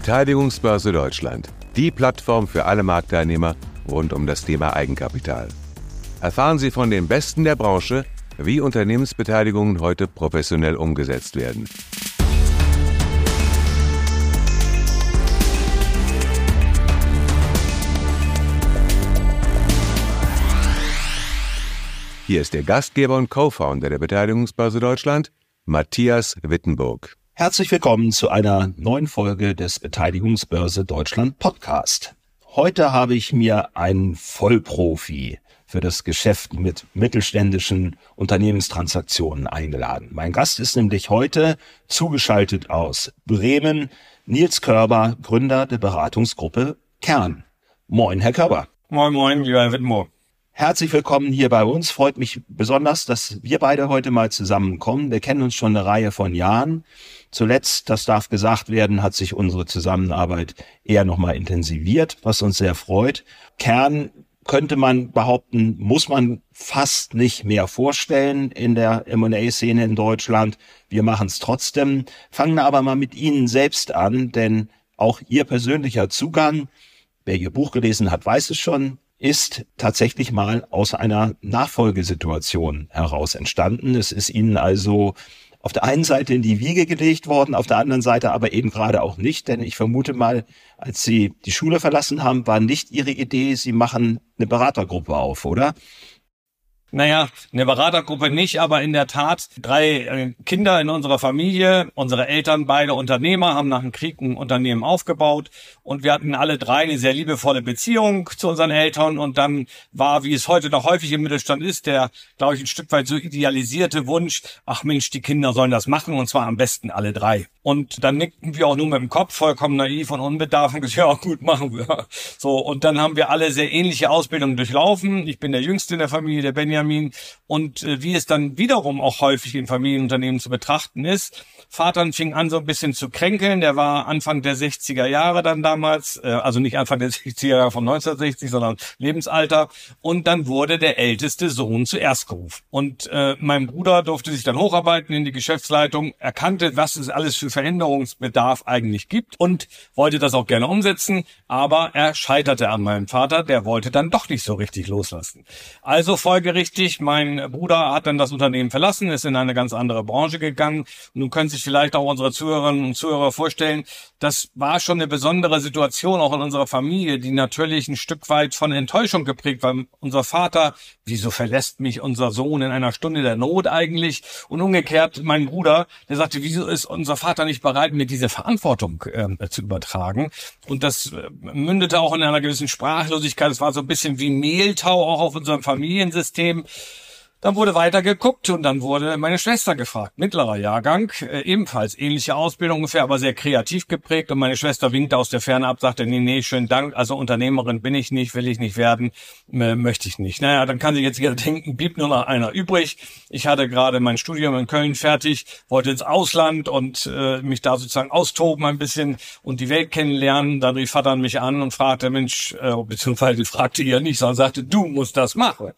Beteiligungsbörse Deutschland, die Plattform für alle Marktteilnehmer rund um das Thema Eigenkapital. Erfahren Sie von den Besten der Branche, wie Unternehmensbeteiligungen heute professionell umgesetzt werden. Hier ist der Gastgeber und Co-Founder der Beteiligungsbörse Deutschland, Matthias Wittenburg. Herzlich willkommen zu einer neuen Folge des Beteiligungsbörse Deutschland Podcast. Heute habe ich mir einen Vollprofi für das Geschäft mit mittelständischen Unternehmenstransaktionen eingeladen. Mein Gast ist nämlich heute zugeschaltet aus Bremen, Nils Körber, Gründer der Beratungsgruppe Kern. Moin, Herr Körber. Moin, lieber Herr Wittenburg. Herzlich willkommen hier bei uns. Freut mich besonders, dass wir beide heute mal zusammenkommen. Wir kennen uns schon eine Reihe von Jahren. Zuletzt, das darf gesagt werden, hat sich unsere Zusammenarbeit eher nochmal intensiviert, was uns sehr freut. Kern könnte man behaupten, muss man fast nicht mehr vorstellen in der M&A-Szene in Deutschland. Wir machen es trotzdem. Fangen aber mal mit Ihnen selbst an, denn auch Ihr persönlicher Zugang, wer Ihr Buch gelesen hat, weiß es schon, ist tatsächlich mal aus einer Nachfolgesituation heraus entstanden. Es ist Ihnen also auf der einen Seite in die Wiege gelegt worden, auf der anderen Seite aber eben gerade auch nicht, denn ich vermute mal, als Sie die Schule verlassen haben, war nicht Ihre Idee, Sie machen eine Beratergruppe auf, oder? Naja, eine Beratergruppe nicht, aber in der Tat 3 Kinder in unserer Familie, unsere Eltern, beide Unternehmer, haben nach dem Krieg ein Unternehmen aufgebaut und wir hatten alle 3 eine sehr liebevolle Beziehung zu unseren Eltern und dann war, wie es heute noch häufig im Mittelstand ist, der, glaube ich, ein Stück weit so idealisierte Wunsch, ach Mensch, die Kinder sollen das machen und zwar am besten alle 3. Und dann nickten wir auch nur mit dem Kopf, vollkommen naiv und unbedarft und gesagt, ja gut, machen wir. So, und dann haben wir alle sehr ähnliche Ausbildungen durchlaufen. Ich bin der Jüngste in der Familie, der Benjamin. Und wie es dann wiederum auch häufig in Familienunternehmen zu betrachten ist, Vater fing an so ein bisschen zu kränkeln. Der war Anfang der 60er Jahre dann damals, also nicht Anfang der 60er Jahre von 1960, sondern Lebensalter. Und dann wurde der älteste Sohn zuerst gerufen. Und mein Bruder durfte sich dann hocharbeiten in die Geschäftsleitung, erkannte, was es alles für Veränderungsbedarf eigentlich gibt und wollte das auch gerne umsetzen, aber er scheiterte an meinem Vater, der wollte dann doch nicht so richtig loslassen. Also folgerichtig, mein Bruder hat dann das Unternehmen verlassen, ist in eine ganz andere Branche gegangen. Und nun können sich vielleicht auch unsere Zuhörerinnen und Zuhörer vorstellen, das war schon eine besondere Situation auch in unserer Familie, die natürlich ein Stück weit von Enttäuschung geprägt war. Unser Vater, wieso verlässt mich unser Sohn in einer Stunde der Not eigentlich? Und umgekehrt mein Bruder, der sagte, wieso ist unser Vater nicht bereit, mir diese Verantwortung zu übertragen? Und das mündete auch in einer gewissen Sprachlosigkeit. Es war so ein bisschen wie Mehltau auch auf unserem Familiensystem. Dann wurde weiter geguckt und dann wurde meine Schwester gefragt, mittlerer Jahrgang, ebenfalls ähnliche Ausbildung ungefähr, aber sehr kreativ geprägt und meine Schwester winkte aus der Ferne ab, sagte, nee, schönen Dank, also Unternehmerin bin ich nicht, will ich nicht werden, möchte ich nicht. Naja, dann kann sich jetzt jeder denken, blieb nur noch einer übrig. Ich hatte gerade mein Studium in Köln fertig, wollte ins Ausland und mich da sozusagen austoben ein bisschen und die Welt kennenlernen. Dann rief Vater mich an und fragte, Mensch, beziehungsweise fragte ihr nicht, sondern sagte, du musst das machen.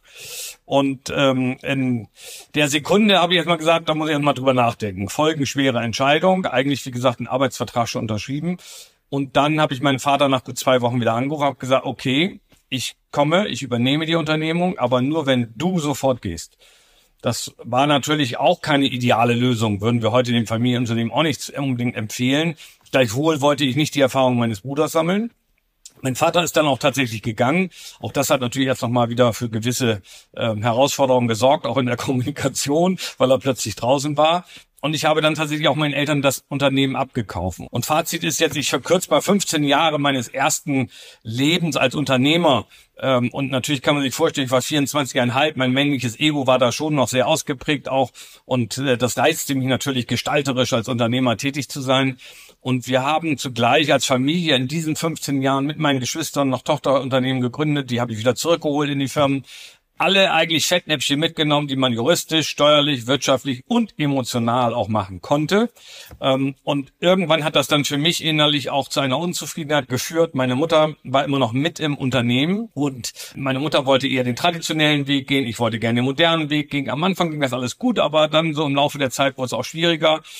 Und in der Sekunde habe ich erst mal gesagt, da muss ich erst mal drüber nachdenken. Folgenschwere Entscheidung, eigentlich wie gesagt einen Arbeitsvertrag schon unterschrieben. Und dann habe ich meinen Vater nach gut 2 Wochen wieder angerufen, habe gesagt, okay, ich komme, ich übernehme die Unternehmung, aber nur wenn du sofort gehst. Das war natürlich auch keine ideale Lösung, würden wir heute dem Familienunternehmen auch nicht unbedingt empfehlen. Gleichwohl wollte ich nicht die Erfahrung meines Bruders sammeln. Mein Vater ist dann auch tatsächlich gegangen. Auch das hat natürlich jetzt nochmal wieder für gewisse Herausforderungen gesorgt, auch in der Kommunikation, weil er plötzlich draußen war. Und ich habe dann tatsächlich auch meinen Eltern das Unternehmen abgekauft. Und Fazit ist jetzt, ich verkürze mal 15 Jahre meines ersten Lebens als Unternehmer. Und natürlich kann man sich vorstellen, ich war 24,5, mein männliches Ego war da schon noch sehr ausgeprägt auch. Und das reizte mich natürlich gestalterisch als Unternehmer tätig zu sein. Und wir haben zugleich als Familie in diesen 15 Jahren mit meinen Geschwistern noch Tochterunternehmen gegründet. Die habe ich wieder zurückgeholt in die Firmen. Alle eigentlich Fettnäpfchen mitgenommen, die man juristisch, steuerlich, wirtschaftlich und emotional auch machen konnte. Und irgendwann hat das dann für mich innerlich auch zu einer Unzufriedenheit geführt. Meine Mutter war immer noch mit im Unternehmen und meine Mutter wollte eher den traditionellen Weg gehen. Ich wollte gerne den modernen Weg gehen. Am Anfang ging das alles gut, aber dann so im Laufe der Zeit wurde es auch schwieriger.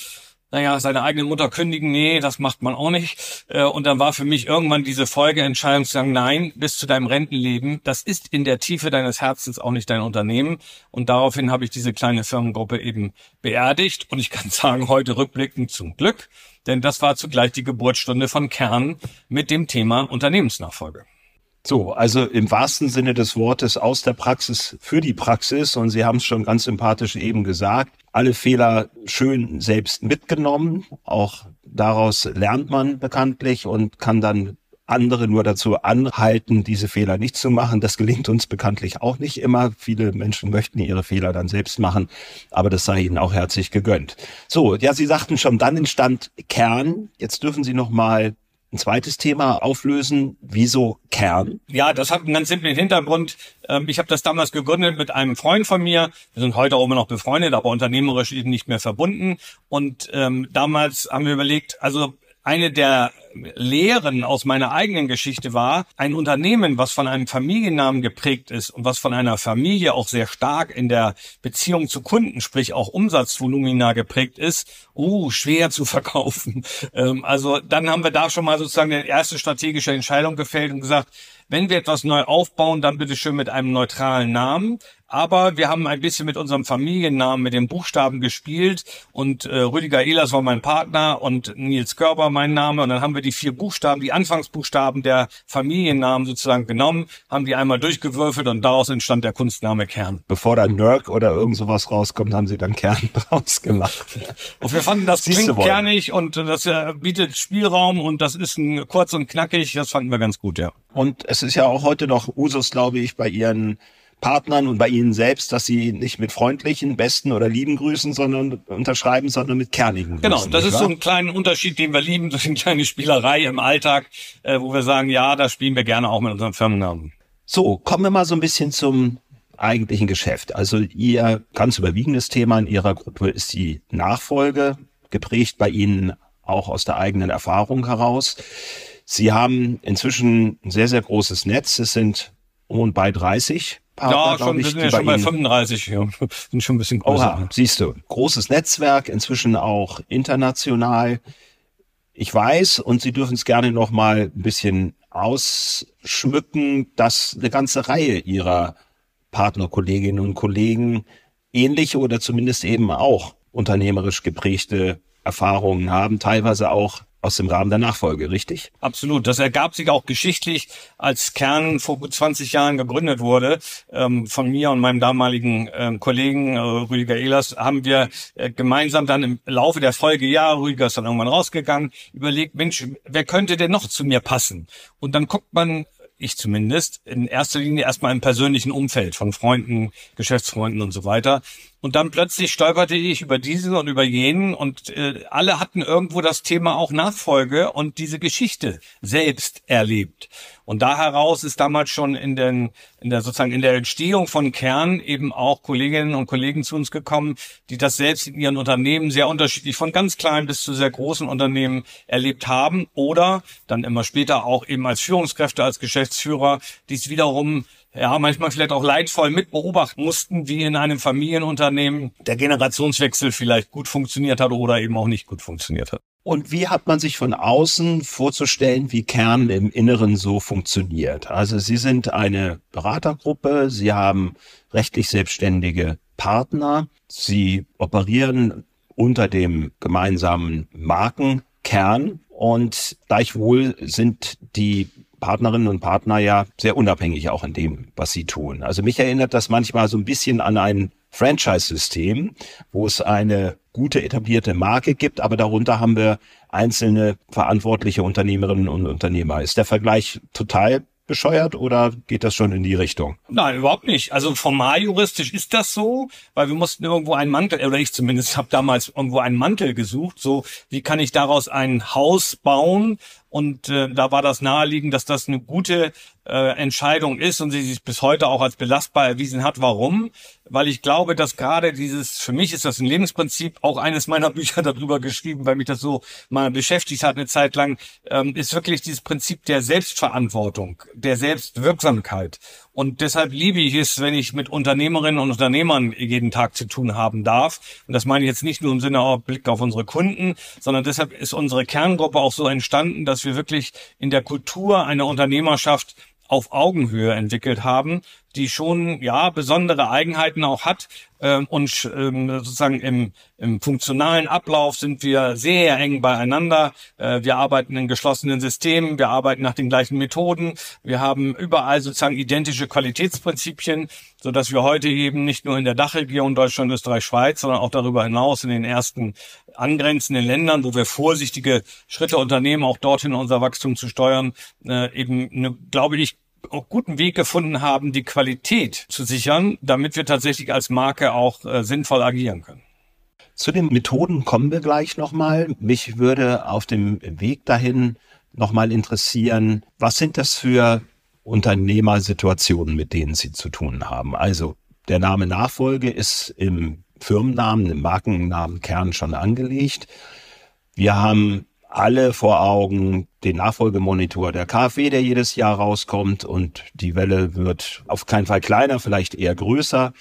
seine eigene Mutter kündigen, nee, das macht man auch nicht. Und dann war für mich irgendwann diese Folgeentscheidung zu sagen, nein, bis zu deinem Rentenleben, das ist in der Tiefe deines Herzens auch nicht dein Unternehmen. Und daraufhin habe ich diese kleine Firmengruppe eben beerdigt. Und ich kann sagen, heute rückblickend zum Glück, denn das war zugleich die Geburtsstunde von Kern mit dem Thema Unternehmensnachfolge. So, also im wahrsten Sinne des Wortes aus der Praxis für die Praxis. Und Sie haben es schon ganz sympathisch eben gesagt, alle Fehler schön selbst mitgenommen. Auch daraus lernt man bekanntlich und kann dann andere nur dazu anhalten, diese Fehler nicht zu machen. Das gelingt uns bekanntlich auch nicht immer. Viele Menschen möchten ihre Fehler dann selbst machen, aber das sei ihnen auch herzlich gegönnt. So, ja, Sie sagten schon, dann entstand Kern. Jetzt dürfen Sie noch mal ein zweites Thema auflösen. Wieso Kern? Ja, das hat einen ganz simplen Hintergrund. Ich habe das damals gegründet mit einem Freund von mir. Wir sind heute auch immer noch befreundet, aber unternehmerisch eben nicht mehr verbunden. Und damals haben wir überlegt, also eine der Lehren aus meiner eigenen Geschichte war, ein Unternehmen, was von einem Familiennamen geprägt ist und was von einer Familie auch sehr stark in der Beziehung zu Kunden, sprich auch Umsatzvolumina geprägt ist, schwer zu verkaufen. Also dann haben wir da schon mal sozusagen die erste strategische Entscheidung gefällt und gesagt, wenn wir etwas neu aufbauen, dann bitte schön mit einem neutralen Namen. Aber wir haben ein bisschen mit unserem Familiennamen, mit den Buchstaben gespielt und Rüdiger Ehlers war mein Partner und Nils Körber mein Name. Und dann haben wir die 4 Buchstaben, die Anfangsbuchstaben der Familiennamen sozusagen genommen, haben die einmal durchgewürfelt und daraus entstand der Kunstname Kern. Bevor da Nörg oder irgend sowas rauskommt, haben Sie dann Kern draus gemacht. Und wir fanden, das klingt kernig und das bietet Spielraum und das ist kurz und knackig, das fanden wir ganz gut, ja. Und es ist ja auch heute noch Usus, glaube ich, bei Ihren Partnern und bei Ihnen selbst, dass Sie nicht mit freundlichen, besten oder lieben Grüßen unterschreiben, sondern mit kernigen Grüßen. Genau, das ist so ein kleiner Unterschied, den wir lieben, so eine kleine Spielerei im Alltag, wo wir sagen, ja, da spielen wir gerne auch mit unserem Firmennamen. So, kommen wir mal so ein bisschen zum eigentlichen Geschäft. Also Ihr ganz überwiegendes Thema in Ihrer Gruppe ist die Nachfolge, geprägt bei Ihnen auch aus der eigenen Erfahrung heraus. Sie haben inzwischen ein sehr, sehr großes Netz. Es sind um und bei 30 Partner, ja, wir sind ja schon bei 35. Ja. Sind schon ein bisschen größer. Oha, siehst du, großes Netzwerk, inzwischen auch international. Ich weiß, und Sie dürfen es gerne noch mal ein bisschen ausschmücken, dass eine ganze Reihe Ihrer Partnerkolleginnen und Kollegen ähnliche oder zumindest eben auch unternehmerisch geprägte Erfahrungen haben, teilweise auch aus dem Rahmen der Nachfolge, richtig? Absolut. Das ergab sich auch geschichtlich, als Kern vor gut 20 Jahren gegründet wurde. Von mir und meinem damaligen Kollegen Rüdiger Ehlers haben wir gemeinsam dann im Laufe der Folgejahre, Rüdiger ist dann irgendwann rausgegangen, überlegt, Mensch, wer könnte denn noch zu mir passen? Und dann guckt man, ich zumindest, in erster Linie erstmal im persönlichen Umfeld von Freunden, Geschäftsfreunden und so weiter. Und dann plötzlich stolperte ich über diesen und über jenen und alle hatten irgendwo das Thema auch Nachfolge und diese Geschichte selbst erlebt. Und da heraus ist damals schon in der Entstehung von Kern eben auch Kolleginnen und Kollegen zu uns gekommen, die das selbst in ihren Unternehmen sehr unterschiedlich von ganz klein bis zu sehr großen Unternehmen erlebt haben oder dann immer später auch eben als Führungskräfte, als Geschäftsführer, die es wiederum manchmal vielleicht auch leidvoll mitbeobachten mussten, wie in einem Familienunternehmen der Generationswechsel vielleicht gut funktioniert hat oder eben auch nicht gut funktioniert hat. Und wie hat man sich von außen vorzustellen, wie Kern im Inneren so funktioniert? Also Sie sind eine Beratergruppe, Sie haben rechtlich selbstständige Partner, Sie operieren unter dem gemeinsamen Marken Kern und gleichwohl sind die Partnerinnen und Partner ja sehr unabhängig auch in dem, was sie tun. Also mich erinnert das manchmal so ein bisschen an ein Franchise-System, wo es eine gute etablierte Marke gibt, aber darunter haben wir einzelne verantwortliche Unternehmerinnen und Unternehmer. Ist der Vergleich total bescheuert oder geht das schon in die Richtung? Nein, überhaupt nicht. Also formal juristisch ist das so, weil wir mussten irgendwo einen Mantel, oder ich zumindest habe damals irgendwo einen Mantel gesucht, so wie kann ich daraus ein Haus bauen? Und da war das naheliegend, dass das eine gute Entscheidung ist und sie sich bis heute auch als belastbar erwiesen hat. Warum? Weil ich glaube, dass gerade für mich ist das ein Lebensprinzip, auch eines meiner Bücher darüber geschrieben, weil mich das so mal beschäftigt hat eine Zeit lang, ist wirklich dieses Prinzip der Selbstverantwortung, der Selbstwirksamkeit. Und deshalb liebe ich es, wenn ich mit Unternehmerinnen und Unternehmern jeden Tag zu tun haben darf. Und das meine ich jetzt nicht nur im Sinne Blick auf unsere Kunden, sondern deshalb ist unsere Kerngruppe auch so entstanden, dass wir wirklich in der Kultur eine Unternehmerschaft auf Augenhöhe entwickelt haben, die schon besondere Eigenheiten auch hat. Sozusagen im funktionalen Ablauf sind wir sehr eng beieinander. Wir arbeiten in geschlossenen Systemen, wir arbeiten nach den gleichen Methoden. Wir haben überall sozusagen identische Qualitätsprinzipien, sodass wir heute eben nicht nur in der Dachregion Deutschland, Österreich, Schweiz, sondern auch darüber hinaus in den ersten angrenzenden Ländern, wo wir vorsichtige Schritte unternehmen, auch dorthin unser Wachstum zu steuern, glaube ich, auch guten Weg gefunden haben, die Qualität zu sichern, damit wir tatsächlich als Marke auch sinnvoll agieren können. Zu den Methoden kommen wir gleich nochmal. Mich würde auf dem Weg dahin nochmal interessieren, was sind das für Unternehmersituationen, mit denen Sie zu tun haben? Also der Name Nachfolge ist im Firmennamen, im Markennamenkern schon angelegt. Wir haben alle vor Augen den Nachfolgemonitor der KfW, der jedes Jahr rauskommt, und die Welle wird auf keinen Fall kleiner, vielleicht eher größer.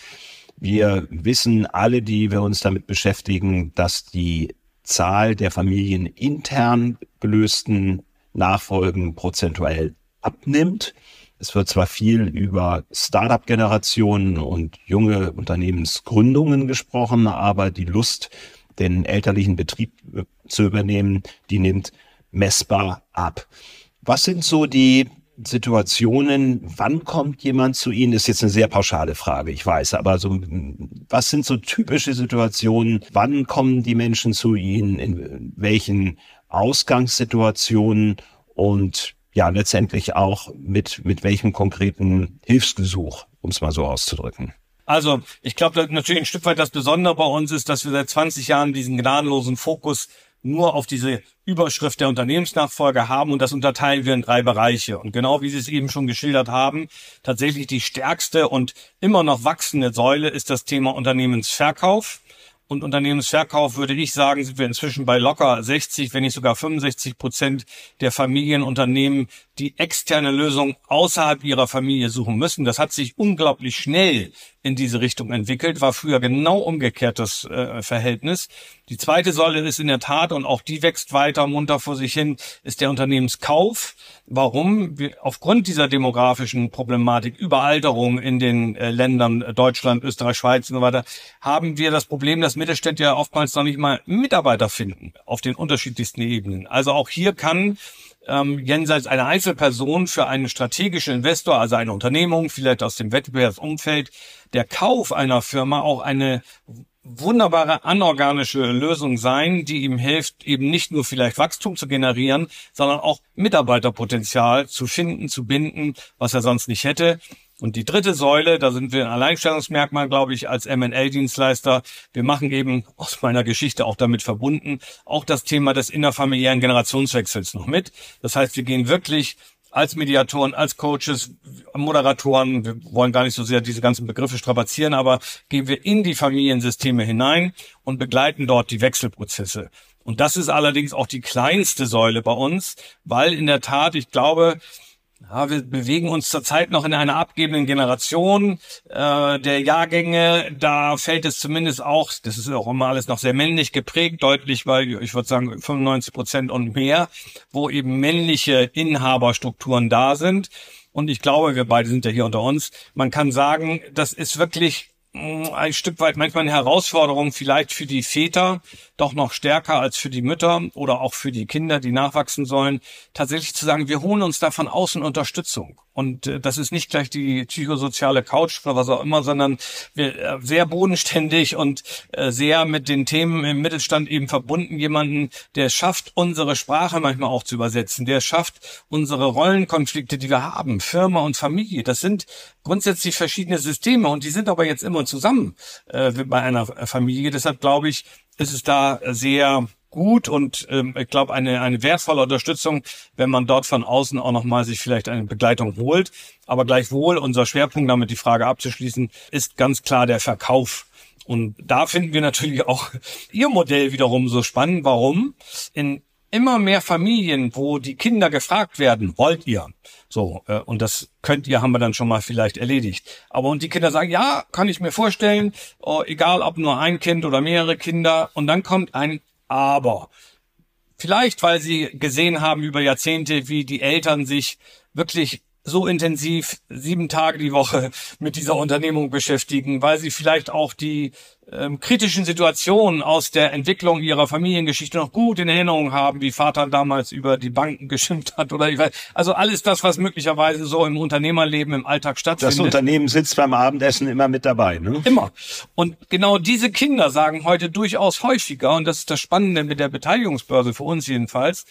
Wir wissen alle, die wir uns damit beschäftigen, dass die Zahl der familienintern gelösten Nachfolgen prozentuell abnimmt. Es wird zwar viel über Start-up-Generationen und junge Unternehmensgründungen gesprochen, aber die Lust, den elterlichen Betrieb zu übernehmen, die nimmt messbar ab. Was sind so die Situationen, wann kommt jemand zu Ihnen? Das ist jetzt eine sehr pauschale Frage, ich weiß, aber was sind so typische Situationen? Wann kommen die Menschen zu Ihnen? In welchen Ausgangssituationen? Und letztendlich auch mit welchem konkreten Hilfsgesuch, um es mal so auszudrücken. Also ich glaube, natürlich ein Stück weit das Besondere bei uns ist, dass wir seit 20 Jahren diesen gnadenlosen Fokus nur auf diese Überschrift der Unternehmensnachfolge haben, und das unterteilen wir in 3 Bereiche. Und genau wie Sie es eben schon geschildert haben, tatsächlich die stärkste und immer noch wachsende Säule ist das Thema Unternehmensverkauf. Und Unternehmensverkauf, würde ich sagen, sind wir inzwischen bei locker 60, wenn nicht sogar 65% der Familienunternehmen, die externe Lösungen außerhalb ihrer Familie suchen müssen. Das hat sich unglaublich schnell in diese Richtung entwickelt, war früher genau umgekehrtes Verhältnis. Die zweite Säule ist in der Tat, und auch die wächst weiter munter vor sich hin, ist der Unternehmenskauf. Warum? Aufgrund dieser demografischen Problematik, Überalterung in den Ländern Deutschland, Österreich, Schweiz und so weiter, haben wir das Problem, dass Mittelständler ja oftmals noch nicht mal Mitarbeiter finden auf den unterschiedlichsten Ebenen. Also auch hier kann jenseits einer Einzelperson für einen strategischen Investor, also eine Unternehmung, vielleicht aus dem Wettbewerbsumfeld, der Kauf einer Firma auch eine wunderbare anorganische Lösung sein, die ihm hilft, eben nicht nur vielleicht Wachstum zu generieren, sondern auch Mitarbeiterpotenzial zu finden, zu binden, was er sonst nicht hätte. Und die dritte Säule, da sind wir ein Alleinstellungsmerkmal, glaube ich, als M&A-Dienstleister. Wir machen eben aus meiner Geschichte auch damit verbunden, auch das Thema des innerfamiliären Generationswechsels noch mit. Das heißt, wir gehen wirklich als Mediatoren, als Coaches, Moderatoren, wir wollen gar nicht so sehr diese ganzen Begriffe strapazieren, aber gehen wir in die Familiensysteme hinein und begleiten dort die Wechselprozesse. Und das ist allerdings auch die kleinste Säule bei uns, weil in der Tat, ich glaube, wir bewegen uns zurzeit noch in einer abgebenden Generation der Jahrgänge. Da fällt es zumindest auch, das ist auch immer alles noch sehr männlich geprägt, deutlich, weil ich würde sagen 95% und mehr, wo eben männliche Inhaberstrukturen da sind. Und ich glaube, wir beide sind ja hier unter uns. Man kann sagen, das ist wirklich ein Stück weit manchmal eine Herausforderung, vielleicht für die Väter, doch noch stärker als für die Mütter oder auch für die Kinder, die nachwachsen sollen, tatsächlich zu sagen, wir holen uns da von außen Unterstützung. Und das ist nicht gleich die psychosoziale Couch oder was auch immer, sondern wir sehr bodenständig und sehr mit den Themen im Mittelstand eben verbunden, jemanden, der es schafft, unsere Sprache manchmal auch zu übersetzen, der es schafft, unsere Rollenkonflikte, die wir haben, Firma und Familie, das sind grundsätzlich verschiedene Systeme und die sind aber jetzt immer zusammen bei einer Familie. Deshalb glaube ich, ist es da sehr gut und ich glaube eine wertvolle Unterstützung, wenn man dort von außen auch nochmal sich vielleicht eine Begleitung holt. Aber gleichwohl, unser Schwerpunkt, damit die Frage abzuschließen, ist ganz klar der Verkauf. Und da finden wir natürlich auch Ihr Modell wiederum so spannend. Warum? In immer mehr Familien, wo die Kinder gefragt werden, wollt ihr? So, und das könnt ihr, haben wir dann schon mal vielleicht erledigt. Aber und die Kinder sagen, ja, kann ich mir vorstellen, egal ob nur ein Kind oder mehrere Kinder. Und dann kommt ein Aber. Vielleicht, weil sie gesehen haben über Jahrzehnte, wie die Eltern sich wirklich so intensiv 7 Tage die Woche mit dieser Unternehmung beschäftigen, weil sie vielleicht auch die kritischen Situationen aus der Entwicklung ihrer Familiengeschichte noch gut in Erinnerung haben, wie Vater damals über die Banken geschimpft hat oder ich weiß, also alles das, was möglicherweise so im Unternehmerleben im Alltag stattfindet. Das Unternehmen sitzt beim Abendessen immer mit dabei, ne? Immer. Und genau diese Kinder sagen heute durchaus häufiger, und das ist das Spannende mit der Beteiligungsbörse für uns jedenfalls,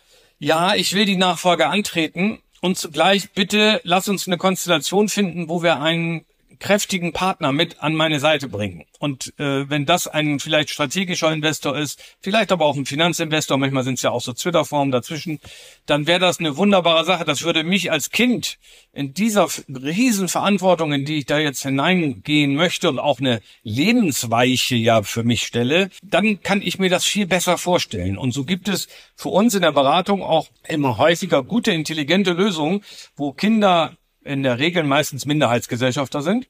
ja, ich will die Nachfolge antreten, und zugleich bitte lass uns eine Konstellation finden, wo wir einen kräftigen Partner mit an meine Seite bringen. Und wenn das ein vielleicht strategischer Investor ist, vielleicht aber auch ein Finanzinvestor, manchmal sind es ja auch so Twitter-Formen dazwischen, dann wäre das eine wunderbare Sache. Das würde mich als Kind in dieser riesen Verantwortung, in die ich da jetzt hineingehen möchte und auch eine Lebensweiche ja für mich stelle, dann kann ich mir das viel besser vorstellen. Und so gibt es für uns in der Beratung auch immer häufiger gute, intelligente Lösungen, wo Kinder in der Regel meistens Minderheitsgesellschafter sind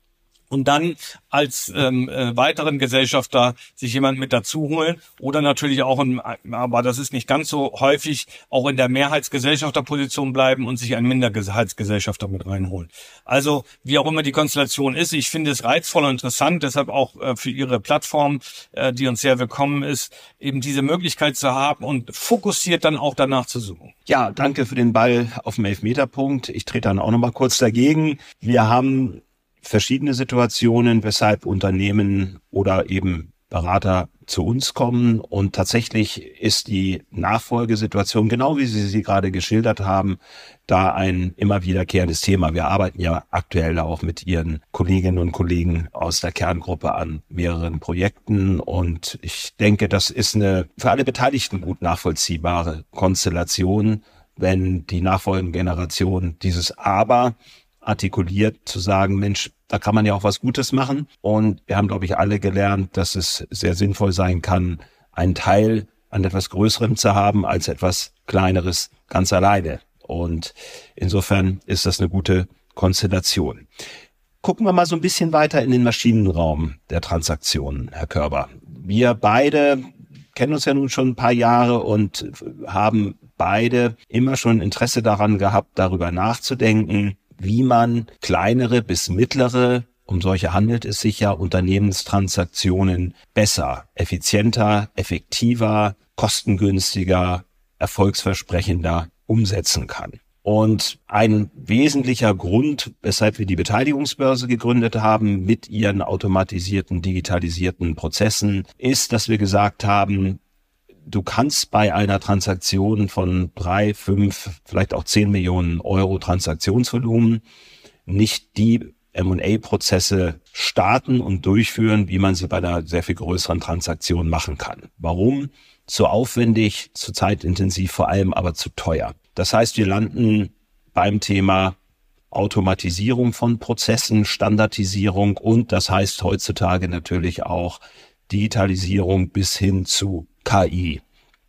und dann als weiteren Gesellschafter sich jemand mit dazu holen oder natürlich auch, aber das ist nicht ganz so häufig, auch in der Mehrheitsgesellschafterposition bleiben und sich einen Minderheitsgesellschafter mit reinholen. Also wie auch immer die Konstellation ist, ich finde es reizvoll und interessant, deshalb auch für Ihre Plattform, die uns sehr willkommen ist, eben diese Möglichkeit zu haben und fokussiert dann auch danach zu suchen. Ja, danke für den Ball auf dem Elfmeterpunkt. Ich trete dann auch noch mal kurz dagegen. Wir haben verschiedene Situationen, weshalb Unternehmen oder eben Berater zu uns kommen. Und tatsächlich ist die Nachfolgesituation, genau wie Sie sie gerade geschildert haben, da ein immer wiederkehrendes Thema. Wir arbeiten ja aktuell auch mit Ihren Kolleginnen und Kollegen aus der Kerngruppe an mehreren Projekten. Und ich denke, das ist eine für alle Beteiligten gut nachvollziehbare Konstellation, wenn die nachfolgende Generation dieses Aber artikuliert, zu sagen, Mensch, da kann man ja auch was Gutes machen. Und wir haben, glaube ich, alle gelernt, dass es sehr sinnvoll sein kann, einen Teil an etwas Größerem zu haben, als etwas Kleineres ganz alleine. Und insofern ist das eine gute Konstellation. Gucken wir mal so ein bisschen weiter in den Maschinenraum der Transaktionen, Herr Körber. Wir beide kennen uns ja nun schon ein paar Jahre und haben beide immer schon Interesse daran gehabt, darüber nachzudenken, wie man kleinere bis mittlere, um solche handelt es sich ja, Unternehmenstransaktionen besser, effizienter, effektiver, kostengünstiger, erfolgsversprechender umsetzen kann. Und ein wesentlicher Grund, weshalb wir die Beteiligungsbörse gegründet haben mit ihren automatisierten, digitalisierten Prozessen, ist, dass wir gesagt haben, du kannst bei einer Transaktion von 3, 5, vielleicht auch 10 Millionen Euro Transaktionsvolumen nicht die M&A-Prozesse starten und durchführen, wie man sie bei einer sehr viel größeren Transaktion machen kann. Warum? Zu aufwendig, zu zeitintensiv, vor allem aber zu teuer. Das heißt, wir landen beim Thema Automatisierung von Prozessen, Standardisierung und das heißt heutzutage natürlich auch Digitalisierung bis hin zu KI.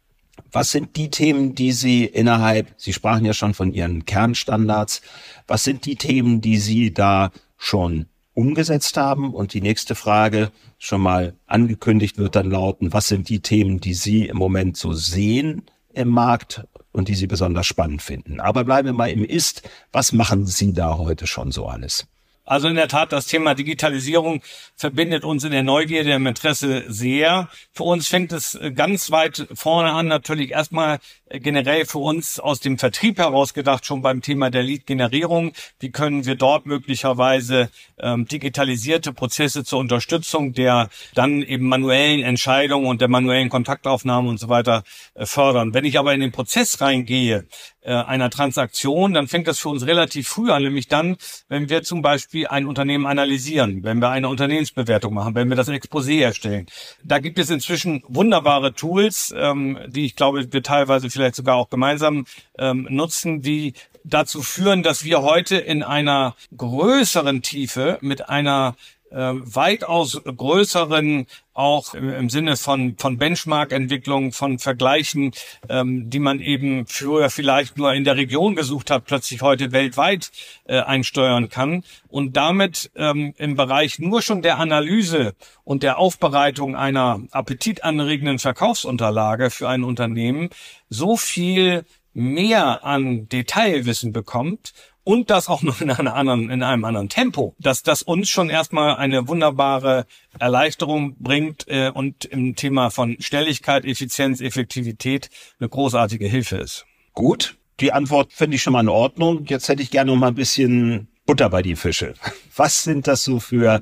Was sind die Themen, die Sie Sie sprachen ja schon von Ihren Kernstandards, was sind die Themen, die Sie da schon umgesetzt haben? Und die nächste Frage, schon mal angekündigt, wird dann lauten, was sind die Themen, die Sie im Moment so sehen im Markt und die Sie besonders spannend finden? Aber bleiben wir mal im Ist. Was machen Sie da heute schon so alles? Also in der Tat, das Thema Digitalisierung verbindet uns in der Neugierde, im Interesse sehr. Für uns fängt es ganz weit vorne an, natürlich erstmal generell für uns aus dem Vertrieb heraus gedacht, schon beim Thema der Lead-Generierung. Wie können wir dort möglicherweise digitalisierte Prozesse zur Unterstützung der dann eben manuellen Entscheidungen und der manuellen Kontaktaufnahme und so weiter fördern. Wenn ich aber in den Prozess reingehe, einer Transaktion, dann fängt das für uns relativ früh an, nämlich dann, wenn wir zum Beispiel ein Unternehmen analysieren, wenn wir eine Unternehmensbewertung machen, wenn wir das Exposé erstellen. Da gibt es inzwischen wunderbare Tools, die ich glaube, wir teilweise vielleicht sogar auch gemeinsam nutzen, die dazu führen, dass wir heute in einer größeren Tiefe mit einer weitaus größeren, auch im Sinne von Benchmark-Entwicklung, von Vergleichen, die man eben früher vielleicht nur in der Region gesucht hat, plötzlich heute weltweit einsteuern kann und damit im Bereich nur schon der Analyse und der Aufbereitung einer appetitanregenden Verkaufsunterlage für ein Unternehmen so viel mehr an Detailwissen bekommt und das auch noch in einem anderen Tempo, dass das uns schon erstmal eine wunderbare Erleichterung bringt und im Thema von Schnelligkeit, Effizienz, Effektivität eine großartige Hilfe ist. Gut, die Antwort finde ich schon mal in Ordnung. Jetzt hätte ich gerne noch mal ein bisschen Butter bei die Fische. Was sind das so für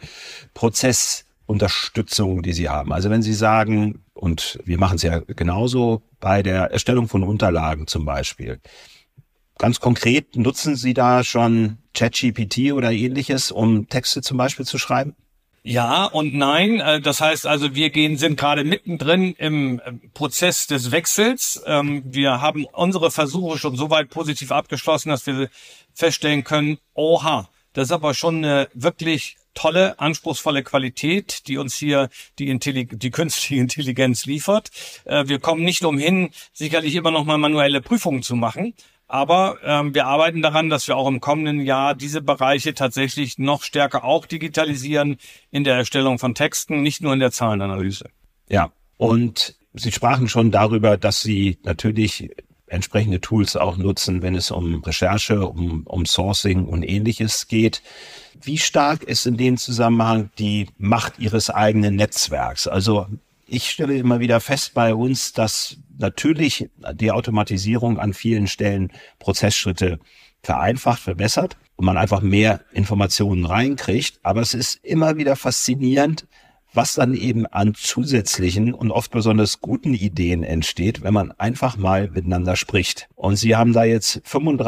Prozessunterstützungen, die Sie haben? Also wenn Sie sagen, und wir machen es ja genauso bei der Erstellung von Unterlagen zum Beispiel, ganz konkret, nutzen Sie da schon ChatGPT oder Ähnliches, um Texte zum Beispiel zu schreiben? Ja und nein. Das heißt also, sind gerade mittendrin im Prozess des Wechsels. Wir haben unsere Versuche schon so weit positiv abgeschlossen, dass wir feststellen können, oha, das ist aber schon eine wirklich tolle, anspruchsvolle Qualität, die uns hier die künstliche Intelligenz liefert. Wir kommen nicht umhin, sicherlich immer noch mal manuelle Prüfungen zu machen. Aber wir arbeiten daran, dass wir auch im kommenden Jahr diese Bereiche tatsächlich noch stärker auch digitalisieren in der Erstellung von Texten, nicht nur in der Zahlenanalyse. Ja, und Sie sprachen schon darüber, dass Sie natürlich entsprechende Tools auch nutzen, wenn es um Recherche, um Sourcing und Ähnliches geht. Wie stark ist in dem Zusammenhang die Macht Ihres eigenen Netzwerks? Also ich stelle immer wieder fest bei uns, dass natürlich die Automatisierung an vielen Stellen Prozessschritte vereinfacht, verbessert und man einfach mehr Informationen reinkriegt. Aber es ist immer wieder faszinierend, was dann eben an zusätzlichen und oft besonders guten Ideen entsteht, wenn man einfach mal miteinander spricht. Und Sie haben da jetzt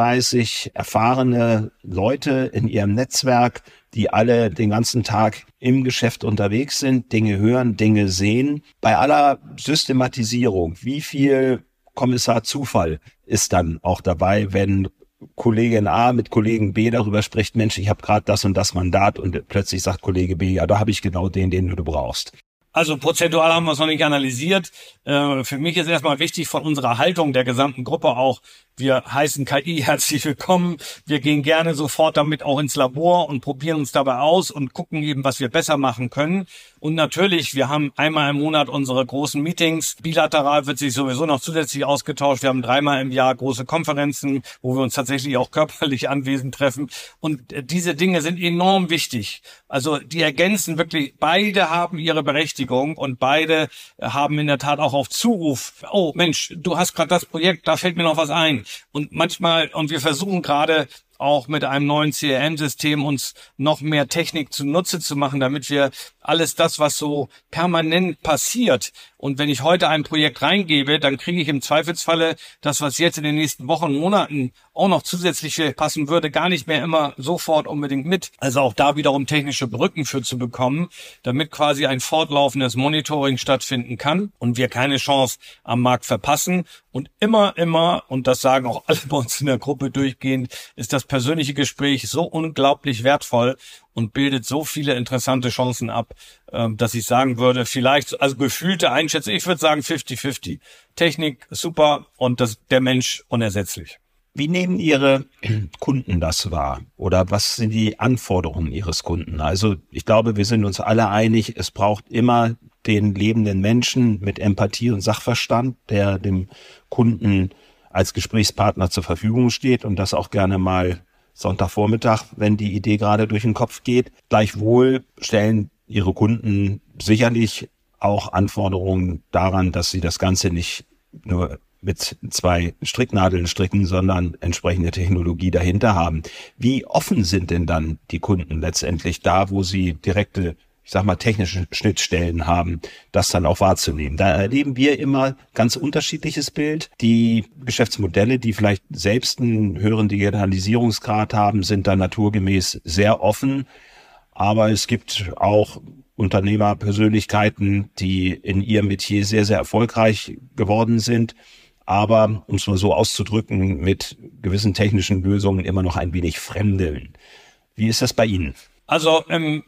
35 erfahrene Leute in Ihrem Netzwerk, die alle den ganzen Tag im Geschäft unterwegs sind, Dinge hören, Dinge sehen. Bei aller Systematisierung, wie viel Kommissar Zufall ist dann auch dabei, wenn Kollegin A mit Kollegen B darüber spricht, Mensch, ich habe gerade das und das Mandat und plötzlich sagt Kollege B, ja, da habe ich genau den du brauchst. Also prozentual haben wir es noch nicht analysiert. Für mich ist erstmal wichtig von unserer Haltung der gesamten Gruppe auch, wir heißen KI herzlich willkommen. Wir gehen gerne sofort damit auch ins Labor und probieren uns dabei aus und gucken eben, was wir besser machen können. Und natürlich, wir haben einmal im Monat unsere großen Meetings. Bilateral wird sich sowieso noch zusätzlich ausgetauscht. Wir haben 3-mal im Jahr große Konferenzen, wo wir uns tatsächlich auch körperlich anwesend treffen. Und diese Dinge sind enorm wichtig. Also die ergänzen wirklich, beide haben ihre Berechtigung und beide haben in der Tat auch auf Zuruf, oh Mensch, du hast gerade das Projekt, da fällt mir noch was ein. Und manchmal, und wir versuchen gerade auch mit einem neuen CRM-System uns noch mehr Technik zunutze zu machen, damit wir alles das, was so permanent passiert, und wenn ich heute ein Projekt reingebe, dann kriege ich im Zweifelsfalle das, was jetzt in den nächsten Wochen und Monaten auch noch zusätzliche passen würde, gar nicht mehr immer sofort unbedingt mit. Also auch da wiederum technische Brücken für zu bekommen, damit quasi ein fortlaufendes Monitoring stattfinden kann und wir keine Chance am Markt verpassen. Und immer, und das sagen auch alle bei uns in der Gruppe durchgehend, ist das persönliche Gespräch so unglaublich wertvoll und bildet so viele interessante Chancen ab, dass ich sagen würde, vielleicht, also gefühlte Einschätzung, ich würde sagen 50-50. Technik super und der Mensch unersetzlich. Wie nehmen Ihre Kunden das wahr? Oder was sind die Anforderungen Ihres Kunden? Also ich glaube, wir sind uns alle einig, es braucht immer den lebenden Menschen mit Empathie und Sachverstand, der dem Kunden als Gesprächspartner zur Verfügung steht und das auch gerne mal Sonntagvormittag, wenn die Idee gerade durch den Kopf geht. Gleichwohl stellen Ihre Kunden sicherlich auch Anforderungen daran, dass sie das Ganze nicht nur mit 2 Stricknadeln stricken, sondern entsprechende Technologie dahinter haben. Wie offen sind denn dann die Kunden letztendlich da, wo sie direkte, ich sag mal, technische Schnittstellen haben, das dann auch wahrzunehmen? Da erleben wir immer ganz unterschiedliches Bild. Die Geschäftsmodelle, die vielleicht selbst einen höheren Digitalisierungsgrad haben, sind da naturgemäß sehr offen. Aber es gibt auch Unternehmerpersönlichkeiten, die in ihrem Metier sehr, sehr erfolgreich geworden sind, aber, um es mal so auszudrücken, mit gewissen technischen Lösungen immer noch ein wenig fremdeln. Wie ist das bei Ihnen? Also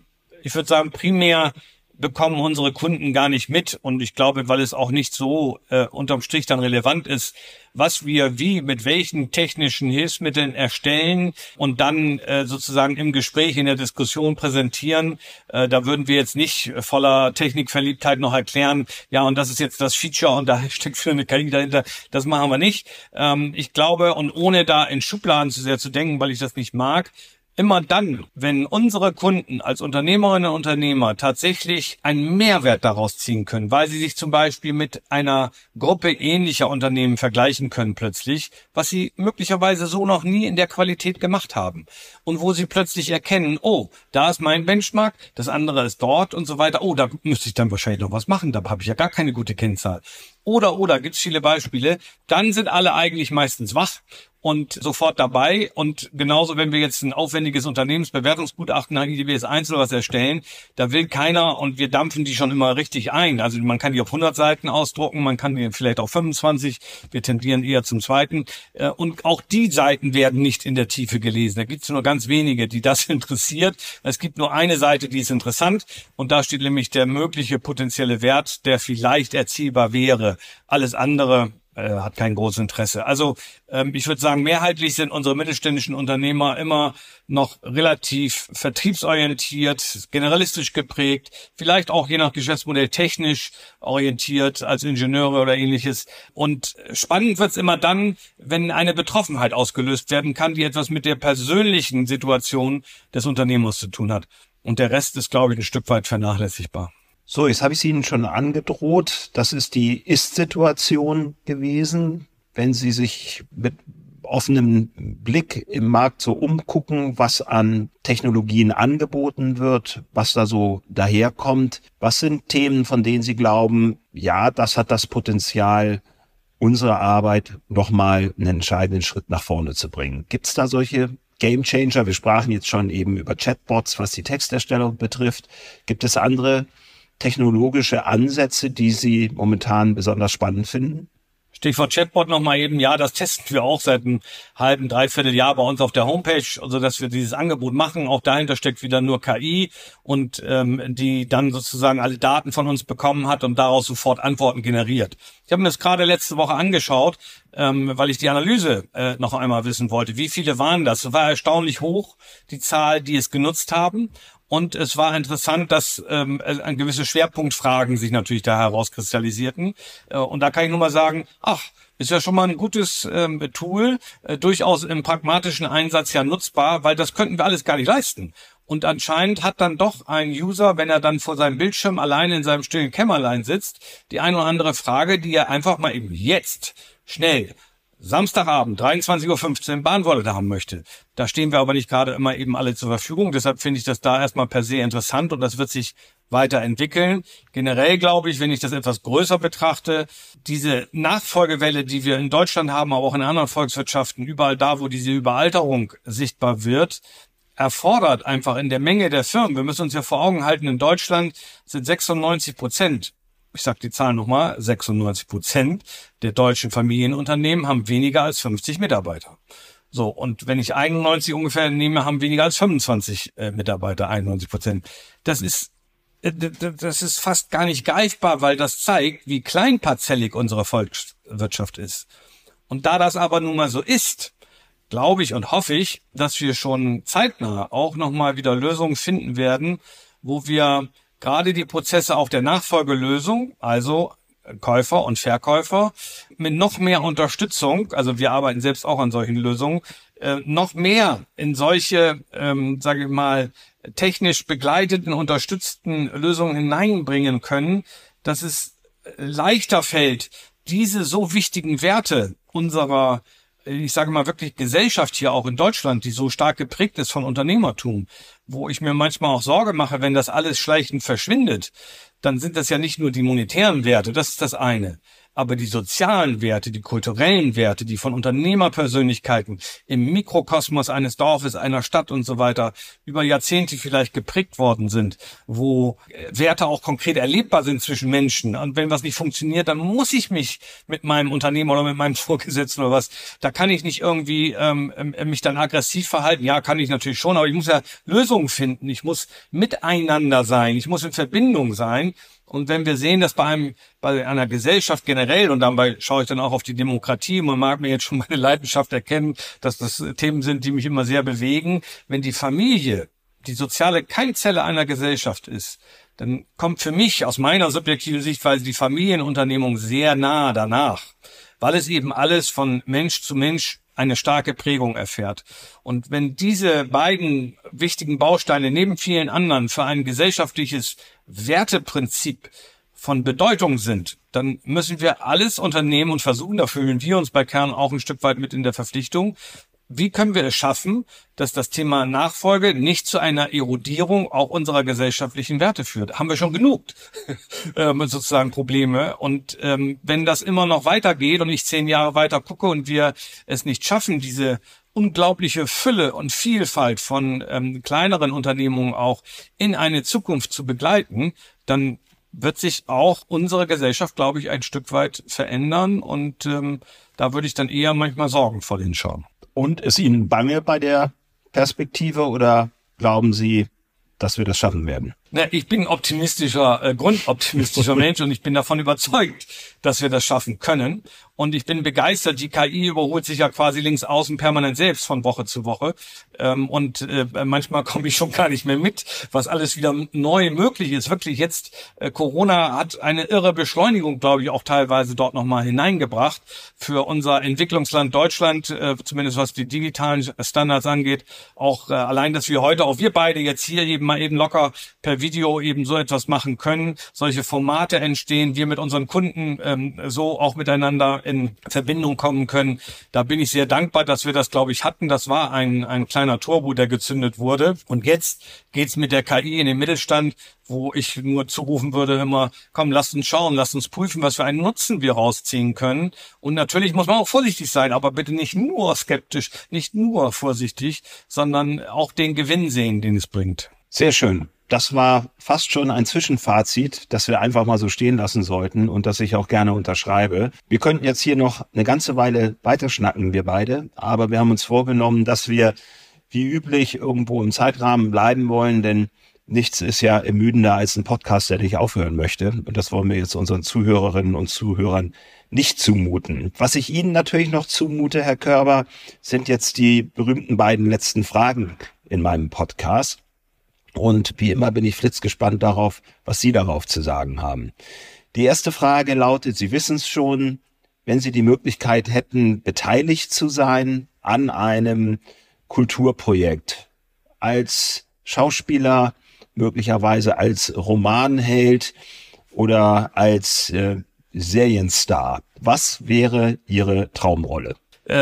ich würde sagen, primär bekommen unsere Kunden gar nicht mit. Und ich glaube, weil es auch nicht so unterm Strich dann relevant ist, was wir wie mit welchen technischen Hilfsmitteln erstellen und dann sozusagen im Gespräch, in der Diskussion präsentieren. Da würden wir jetzt nicht voller Technikverliebtheit noch erklären, ja, und das ist jetzt das Feature und da steckt für eine KI dahinter. Das machen wir nicht. Ich glaube, und ohne da in Schubladen zu sehr zu denken, weil ich das nicht mag, immer dann, wenn unsere Kunden als Unternehmerinnen und Unternehmer tatsächlich einen Mehrwert daraus ziehen können, weil sie sich zum Beispiel mit einer Gruppe ähnlicher Unternehmen vergleichen können plötzlich, was sie möglicherweise so noch nie in der Qualität gemacht haben. Und wo sie plötzlich erkennen, oh, da ist mein Benchmark, das andere ist dort und so weiter. Oh, da müsste ich dann wahrscheinlich noch was machen, da habe ich ja gar keine gute Kennzahl. Oder, gibt's viele Beispiele. Dann sind alle eigentlich meistens wach und sofort dabei. Und genauso, wenn wir jetzt ein aufwendiges Unternehmensbewertungsgutachten nach IDWS 1 oder was erstellen, da will keiner und wir dampfen die schon immer richtig ein. Also man kann die auf 100 Seiten ausdrucken, man kann die vielleicht auf 25. Wir tendieren eher zum zweiten. Und auch die Seiten werden nicht in der Tiefe gelesen. Da gibt's nur ganz wenige, die das interessiert. Es gibt nur eine Seite, die ist interessant. Und da steht nämlich der mögliche potenzielle Wert, der vielleicht erzielbar wäre. Alles andere hat kein großes Interesse. Also ich würde sagen, mehrheitlich sind unsere mittelständischen Unternehmer immer noch relativ vertriebsorientiert, generalistisch geprägt, vielleicht auch je nach Geschäftsmodell technisch orientiert als Ingenieure oder ähnliches. Und spannend wird's immer dann, wenn eine Betroffenheit ausgelöst werden kann, die etwas mit der persönlichen Situation des Unternehmers zu tun hat. Und der Rest ist, glaube ich, ein Stück weit vernachlässigbar. So, jetzt habe ich es Ihnen schon angedroht. Das ist die Ist-Situation gewesen. Wenn Sie sich mit offenem Blick im Markt so umgucken, was an Technologien angeboten wird, was da so daherkommt. Was sind Themen, von denen Sie glauben, ja, das hat das Potenzial, unsere Arbeit nochmal einen entscheidenden Schritt nach vorne zu bringen? Gibt es da solche Gamechanger? Wir sprachen jetzt schon eben über Chatbots, was die Texterstellung betrifft. Gibt es andere technologische Ansätze, die Sie momentan besonders spannend finden? Stichwort Chatbot nochmal eben. Ja, das testen wir auch seit einem halben, dreiviertel Jahr bei uns auf der Homepage, also dass wir dieses Angebot machen. Auch dahinter steckt wieder nur KI und die dann sozusagen alle Daten von uns bekommen hat und daraus sofort Antworten generiert. Ich habe mir das gerade letzte Woche angeschaut, weil ich die Analyse noch einmal wissen wollte. Wie viele waren das? Es war erstaunlich hoch, die Zahl, die es genutzt haben. Und es war interessant, dass gewisse Schwerpunktfragen sich natürlich da herauskristallisierten. Und da kann ich nur mal sagen, ist ja schon mal ein gutes Tool, durchaus im pragmatischen Einsatz ja nutzbar, weil das könnten wir alles gar nicht leisten. Und anscheinend hat dann doch ein User, wenn er dann vor seinem Bildschirm alleine in seinem stillen Kämmerlein sitzt, die eine oder andere Frage, die er einfach mal eben jetzt schnell Samstagabend, 23:15 Uhr beantwortet haben möchte. Da stehen wir aber nicht gerade immer eben alle zur Verfügung. Deshalb finde ich das da erstmal per se interessant und das wird sich weiterentwickeln. Generell glaube ich, wenn ich das etwas größer betrachte, diese Nachfolgewelle, die wir in Deutschland haben, aber auch in anderen Volkswirtschaften, überall da, wo diese Überalterung sichtbar wird, erfordert einfach in der Menge der Firmen. Wir müssen uns ja vor Augen halten, in Deutschland sind 96%, ich sage die Zahl nochmal, 96% der deutschen Familienunternehmen haben weniger als 50 Mitarbeiter. So, und wenn ich 91 ungefähr nehme, haben weniger als 25 Mitarbeiter, 91%. Das ist fast gar nicht greifbar, weil das zeigt, wie kleinparzellig unsere Volkswirtschaft ist. Und da das aber nun mal so ist, glaube ich und hoffe ich, dass wir schon zeitnah auch nochmal wieder Lösungen finden werden, wo wir gerade die Prozesse auch der Nachfolgelösung, also Käufer und Verkäufer, mit noch mehr Unterstützung, also wir arbeiten selbst auch an solchen Lösungen, noch mehr in solche, sage ich mal, technisch begleiteten, unterstützten Lösungen hineinbringen können, dass es leichter fällt, diese so wichtigen Werte unserer, ich sage mal wirklich Gesellschaft hier auch in Deutschland, die so stark geprägt ist von Unternehmertum, wo ich mir manchmal auch Sorge mache, wenn das alles schleichend verschwindet, dann sind das ja nicht nur die monetären Werte, das ist das eine. Aber die sozialen Werte, die kulturellen Werte, die von Unternehmerpersönlichkeiten im Mikrokosmos eines Dorfes, einer Stadt und so weiter über Jahrzehnte vielleicht geprägt worden sind, wo Werte auch konkret erlebbar sind zwischen Menschen. Und wenn was nicht funktioniert, dann muss ich mich mit meinem Unternehmer oder mit meinem Vorgesetzten oder was, da kann ich nicht irgendwie mich dann aggressiv verhalten. Ja, kann ich natürlich schon, aber ich muss ja Lösungen finden. Ich muss miteinander sein. Ich muss in Verbindung sein. Und wenn wir sehen, dass bei einer Gesellschaft generell, und dabei schaue ich dann auch auf die Demokratie, man mag mir jetzt schon meine Leidenschaft erkennen, dass das Themen sind, die mich immer sehr bewegen, wenn die Familie die soziale Keimzelle einer Gesellschaft ist, dann kommt für mich aus meiner subjektiven Sichtweise die Familienunternehmung sehr nah danach, weil es eben alles von Mensch zu Mensch eine starke Prägung erfährt. Und wenn diese beiden wichtigen Bausteine neben vielen anderen für ein gesellschaftliches Werteprinzip von Bedeutung sind, dann müssen wir alles unternehmen und versuchen, da fühlen wir uns bei Kern auch ein Stück weit mit in der Verpflichtung. Wie können wir es schaffen, dass das Thema Nachfolge nicht zu einer Erodierung auch unserer gesellschaftlichen Werte führt? Haben wir schon genug sozusagen Probleme. Und wenn das immer noch weitergeht und ich 10 Jahre weiter gucke und wir es nicht schaffen, diese unglaubliche Fülle und Vielfalt von kleineren Unternehmungen auch in eine Zukunft zu begleiten, dann wird sich auch unsere Gesellschaft, glaube ich, ein Stück weit verändern. Und da würde ich dann eher manchmal sorgenvoll hinschauen. Und ist Ihnen bange bei der Perspektive oder glauben Sie, dass wir das schaffen werden? Ich bin grundoptimistischer Mensch und ich bin davon überzeugt, dass wir das schaffen können. Und ich bin begeistert, die KI überholt sich ja quasi links außen permanent selbst von Woche zu Woche. Und manchmal komme ich schon gar nicht mehr mit, was alles wieder neu möglich ist. Wirklich jetzt, Corona hat eine irre Beschleunigung, glaube ich, auch teilweise dort nochmal hineingebracht für unser Entwicklungsland Deutschland, zumindest was die digitalen Standards angeht. Auch allein, dass wir heute, auch wir beide jetzt hier eben mal eben locker per Video eben so etwas machen können, solche Formate entstehen, wir mit unseren Kunden so auch miteinander in Verbindung kommen können. Da bin ich sehr dankbar, dass wir das, glaube ich, hatten. Das war ein kleiner Turbo, der gezündet wurde. Und jetzt geht's mit der KI in den Mittelstand, wo ich nur zurufen würde immer, komm, lasst uns schauen, lasst uns prüfen, was für einen Nutzen wir rausziehen können. Und natürlich muss man auch vorsichtig sein, aber bitte nicht nur skeptisch, nicht nur vorsichtig, sondern auch den Gewinn sehen, den es bringt. Sehr schön. Das war fast schon ein Zwischenfazit, das wir einfach mal so stehen lassen sollten und das ich auch gerne unterschreibe. Wir könnten jetzt hier noch eine ganze Weile weiterschnacken, wir beide, aber wir haben uns vorgenommen, dass wir wie üblich irgendwo im Zeitrahmen bleiben wollen, denn nichts ist ja ermüdender als ein Podcast, der nicht aufhören möchte. Und das wollen wir jetzt unseren Zuhörerinnen und Zuhörern nicht zumuten. Was ich Ihnen natürlich noch zumute, Herr Körber, sind jetzt die berühmten beiden letzten Fragen in meinem Podcast. Und wie immer bin ich flitzgespannt darauf, was Sie darauf zu sagen haben. Die erste Frage lautet, Sie wissen es schon, wenn Sie die Möglichkeit hätten, beteiligt zu sein an einem Kulturprojekt, als Schauspieler, möglicherweise als Romanheld oder als Serienstar. Was wäre Ihre Traumrolle?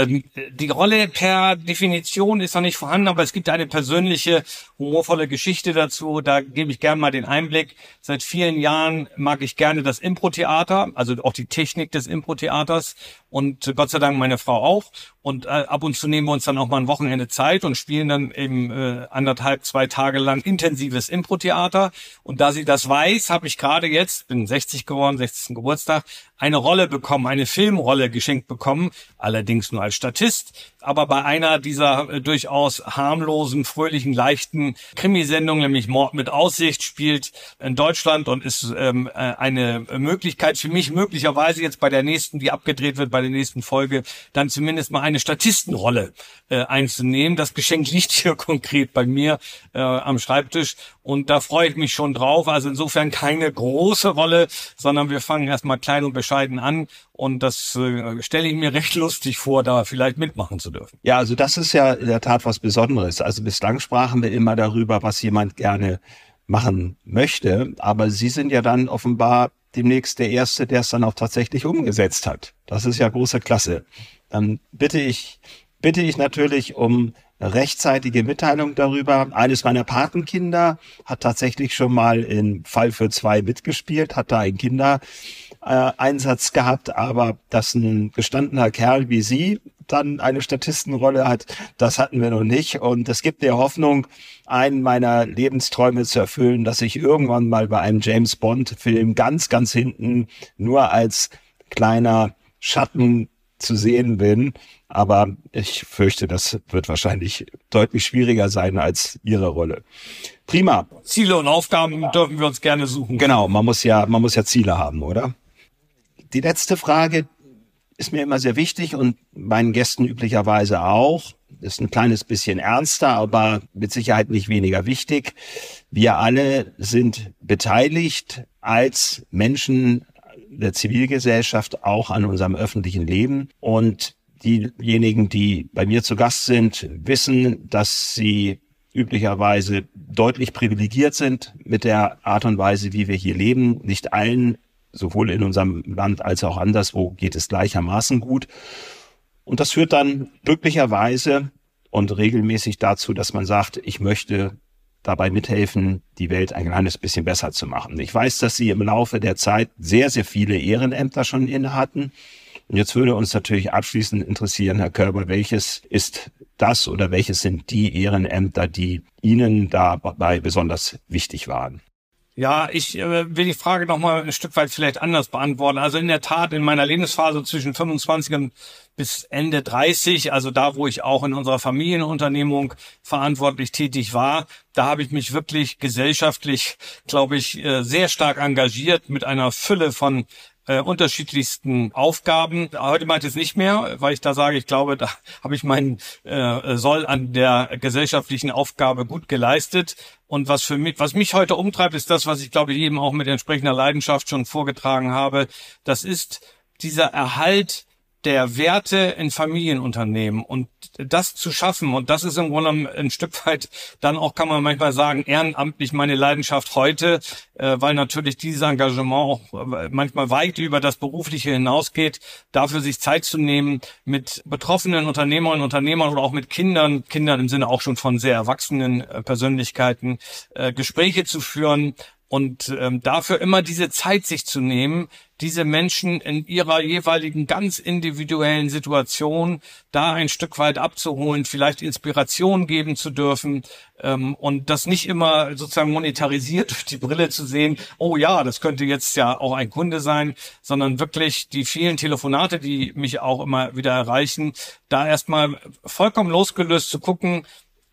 Die Rolle per Definition ist noch nicht vorhanden, aber es gibt eine persönliche, humorvolle Geschichte dazu. Da gebe ich gerne mal den Einblick. Seit vielen Jahren mag ich gerne das Impro-Theater, also auch die Technik des Impro-Theaters und Gott sei Dank meine Frau auch. Und ab und zu nehmen wir uns dann auch mal ein Wochenende Zeit und spielen dann eben 1,5, 2 Tage lang intensives Impro-Theater. Und da sie das weiß, habe ich gerade jetzt, bin 60 geworden, 60. Geburtstag, eine Rolle bekommen, eine Filmrolle geschenkt bekommen, allerdings nur als Statist, aber bei einer dieser durchaus harmlosen, fröhlichen, leichten Krimisendungen, nämlich Mord mit Aussicht, spielt in Deutschland und ist eine Möglichkeit für mich, möglicherweise jetzt bei der nächsten, die abgedreht wird, bei der nächsten Folge, dann zumindest mal eine Statistenrolle einzunehmen. Das Geschenk liegt hier konkret bei mir am Schreibtisch und da freue ich mich schon drauf. Also insofern keine große Rolle, sondern wir fangen erstmal klein und bescheiden an und das stelle ich mir recht lustig vor, da vielleicht mitmachen zu dürfen. Ja, also das ist ja in der Tat was Besonderes. Also bislang sprachen wir immer darüber, was jemand gerne machen möchte, aber Sie sind ja dann offenbar demnächst der Erste, der es dann auch tatsächlich umgesetzt hat. Das ist ja große Klasse. Dann bitte ich natürlich um rechtzeitige Mitteilung darüber. Eines meiner Patenkinder hat tatsächlich schon mal in Fall für 2 mitgespielt, hat da ein Einsatz gehabt, aber dass ein gestandener Kerl wie Sie dann eine Statistenrolle hat, das hatten wir noch nicht. Und es gibt der Hoffnung, einen meiner Lebensträume zu erfüllen, dass ich irgendwann mal bei einem James-Bond-Film ganz, ganz hinten nur als kleiner Schatten zu sehen bin. Aber ich fürchte, das wird wahrscheinlich deutlich schwieriger sein als Ihre Rolle. Prima. Ziele und Aufgaben dürfen wir uns gerne suchen. Genau, man muss ja Ziele haben, oder? Die letzte Frage ist mir immer sehr wichtig und meinen Gästen üblicherweise auch. Ist ein kleines bisschen ernster, aber mit Sicherheit nicht weniger wichtig. Wir alle sind beteiligt als Menschen der Zivilgesellschaft auch an unserem öffentlichen Leben. Und diejenigen, die bei mir zu Gast sind, wissen, dass sie üblicherweise deutlich privilegiert sind mit der Art und Weise, wie wir hier leben. Nicht allen, sowohl in unserem Land als auch anderswo, geht es gleichermaßen gut. Und das führt dann glücklicherweise und regelmäßig dazu, dass man sagt, ich möchte dabei mithelfen, die Welt ein kleines bisschen besser zu machen. Ich weiß, dass Sie im Laufe der Zeit sehr, sehr viele Ehrenämter schon inne hatten. Und jetzt würde uns natürlich abschließend interessieren, Herr Körber, welches ist das oder welches sind die Ehrenämter, die Ihnen dabei besonders wichtig waren? Ja, ich will die Frage nochmal ein Stück weit vielleicht anders beantworten. Also in der Tat, in meiner Lebensphase zwischen 25 und bis Ende 30, also da, wo ich auch in unserer Familienunternehmung verantwortlich tätig war, da habe ich mich wirklich gesellschaftlich, glaube ich, sehr stark engagiert mit einer Fülle von unterschiedlichsten Aufgaben. Heute mache ich es nicht mehr, weil ich da sage, ich glaube, da habe ich meinen Soll an der gesellschaftlichen Aufgabe gut geleistet. Und was mich heute umtreibt, ist das, was ich glaube, ich eben auch mit entsprechender Leidenschaft schon vorgetragen habe. Das ist dieser Erhalt der Werte in Familienunternehmen und das zu schaffen. Und das ist im Grunde genommen ein Stück weit dann auch, kann man manchmal sagen, ehrenamtlich meine Leidenschaft heute, weil natürlich dieses Engagement auch manchmal weit über das Berufliche hinausgeht, dafür sich Zeit zu nehmen, mit betroffenen Unternehmerinnen und Unternehmern oder auch mit Kindern im Sinne auch schon von sehr erwachsenen Persönlichkeiten, Gespräche zu führen. Und dafür immer diese Zeit sich zu nehmen, diese Menschen in ihrer jeweiligen ganz individuellen Situation da ein Stück weit abzuholen, vielleicht Inspiration geben zu dürfen und das nicht immer sozusagen monetarisiert durch die Brille zu sehen, oh ja, das könnte jetzt ja auch ein Kunde sein, sondern wirklich die vielen Telefonate, die mich auch immer wieder erreichen, da erstmal vollkommen losgelöst zu gucken,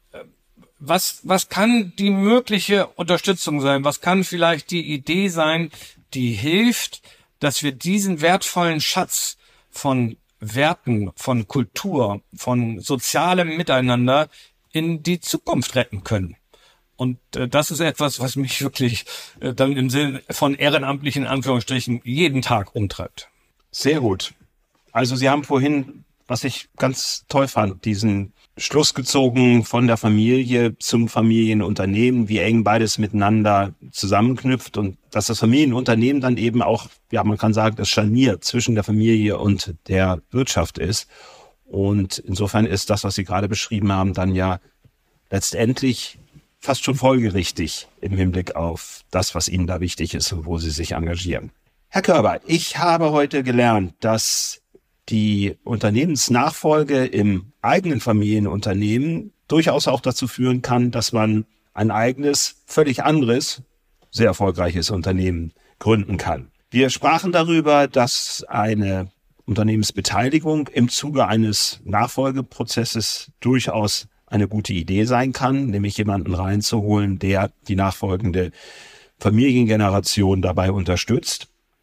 was kann die mögliche Unterstützung sein? Was kann vielleicht die Idee sein, die hilft, dass wir diesen wertvollen Schatz von Werten, von Kultur, von sozialem Miteinander in die Zukunft retten können? Und das ist etwas, was mich wirklich dann im Sinne von ehrenamtlichen Anführungsstrichen jeden Tag umtreibt. Sehr gut. Also Sie haben vorhin, was ich ganz toll fand, diesen Schluss gezogen von der Familie zum Familienunternehmen, wie eng beides miteinander zusammenknüpft und dass das Familienunternehmen dann eben auch, ja, man kann sagen, das Scharnier zwischen der Familie und der Wirtschaft ist. Und insofern ist das, was Sie gerade beschrieben haben, dann ja letztendlich fast schon folgerichtig im Hinblick auf das, was Ihnen da wichtig ist und wo Sie sich engagieren. Herr Körber, ich habe heute gelernt, dass die Unternehmensnachfolge im eigenen Familienunternehmen durchaus auch dazu führen kann, dass man ein eigenes, völlig anderes, sehr erfolgreiches Unternehmen gründen kann. Wir sprachen darüber, dass eine Unternehmensbeteiligung im Zuge eines Nachfolgeprozesses durchaus eine gute Idee sein kann, nämlich jemanden reinzuholen, der die nachfolgende Familiengeneration dabei unterstützt,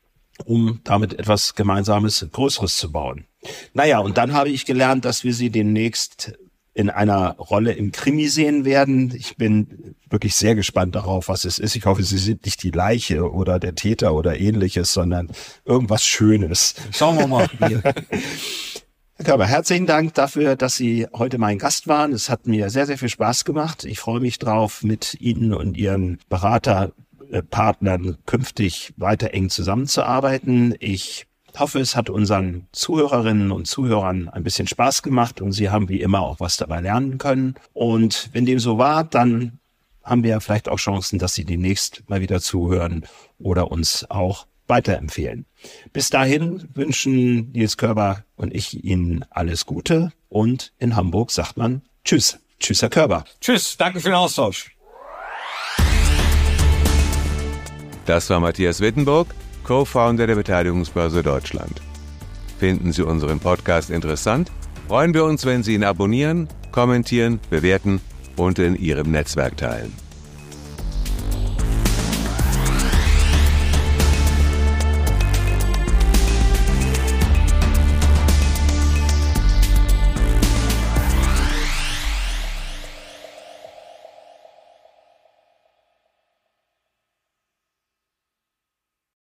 um damit etwas Gemeinsames, Größeres zu bauen. Naja, und dann habe ich gelernt, dass wir Sie demnächst in einer Rolle im Krimi sehen werden. Ich bin wirklich sehr gespannt darauf, was es ist. Ich hoffe, Sie sind nicht die Leiche oder der Täter oder ähnliches, sondern irgendwas Schönes. Schauen wir mal. Herr Körber, herzlichen Dank dafür, dass Sie heute mein Gast waren. Es hat mir sehr, sehr viel Spaß gemacht. Ich freue mich drauf, mit Ihnen und Ihren Beraterpartnern künftig weiter eng zusammenzuarbeiten. Ich hoffe, es hat unseren Zuhörerinnen und Zuhörern ein bisschen Spaß gemacht und Sie haben wie immer auch was dabei lernen können. Und wenn dem so war, dann haben wir vielleicht auch Chancen, dass Sie demnächst mal wieder zuhören oder uns auch weiterempfehlen. Bis dahin wünschen Nils Körber und ich Ihnen alles Gute und in Hamburg sagt man Tschüss. Tschüss, Herr Körber. Tschüss, danke für den Austausch. Das war Matthias Wittenburg, Co-Founder der Beteiligungsbörse Deutschland. Finden Sie unseren Podcast interessant? Freuen wir uns, wenn Sie ihn abonnieren, kommentieren, bewerten und in Ihrem Netzwerk teilen.